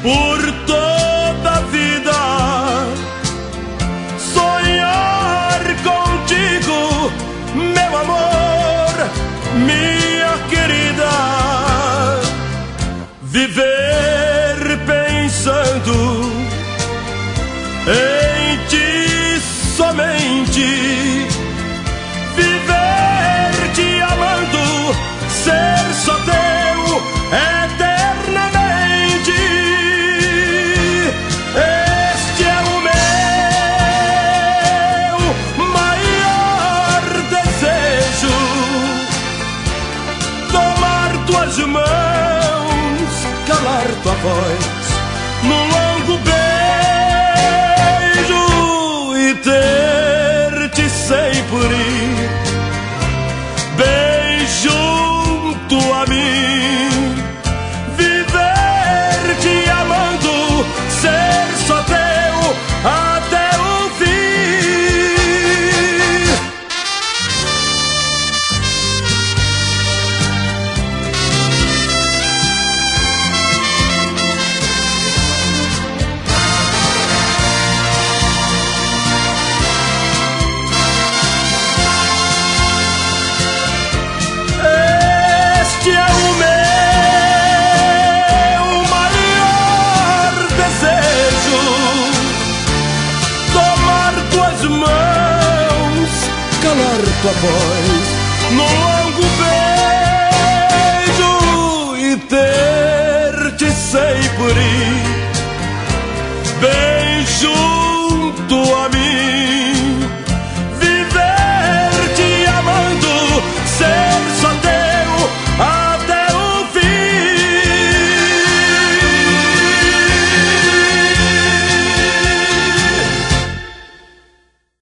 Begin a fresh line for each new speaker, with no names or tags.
por toda a vida. Sonhar contigo, meu amor, minha querida. Viver pensando em ti somente. Viver te amando, ser só teu eternamente. Este é o meu maior desejo. Tomar tuas mãos, calar tua voz num longo beijo e ter-te sempre bem junto a mim. Viver te amando, ser só teu até o fim. Este é o meu maior desejo. Tomar tuas mãos, calar tua voz num longo beijo e ter-te sempre